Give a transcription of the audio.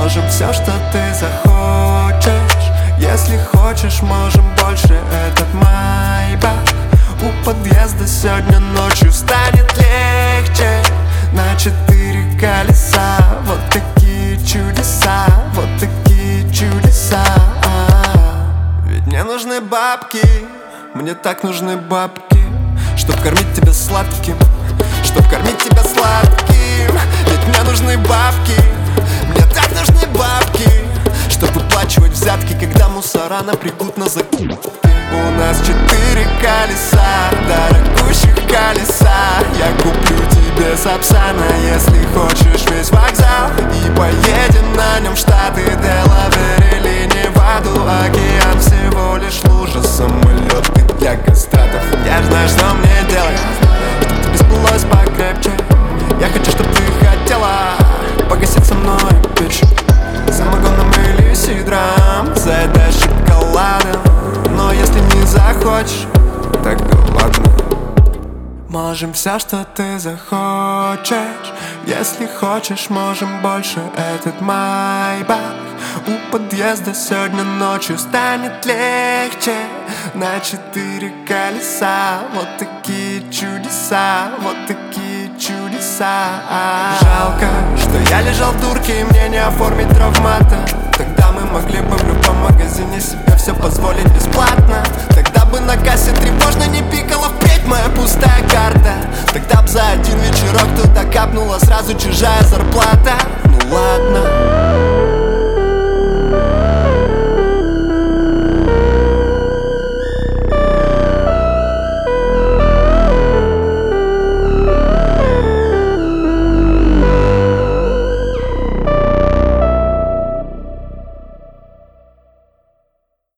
Можем все, что ты захочешь. Если хочешь, можем больше. Этот майбах у подъезда сегодня ночью станет легче. На 4 колеса. Вот такие чудеса, вот такие чудеса. Ведь мне нужны бабки, мне так нужны бабки, чтоб кормить тебя сладким, чтоб кормить тебя сладким. Ведь мне нужны бабки, мне так нужны бабки, чтоб выплачивать взятки, когда мусора напрягут на закупки. У нас 4 колеса, дорогущих колеса. Я куплю тебе Сапсана, если хочешь, весь вокзал. И поедем на нем в Штаты, Делавэр или Неваду. Океан всего лишь лужа, самолеты для кастратов. Я знаю, что мне делать, чтоб тебе спалось покрепче. Я хочу, чтоб ты хотела погасить со мной печь самогоном или сидром, заедаешь шоколадом. Но если не захочешь, тогда ладно. Можем все, что ты захочешь. Если хочешь, можем больше. Этот майбах у подъезда сегодня ночью станет легче. На 4 колеса. Вот такие чудеса, вот такие чудеса. Жалко, что я лежал в дурке и мне не оформить травмата. Тогда мы могли бы в любом магазине себе все позволить бесплатно. Тогда бы на кассе тревожно не пикала впредь моя пустая карта. Тогда б за один вечерок туда капнула сразу чужая зарплата. Ну ладно.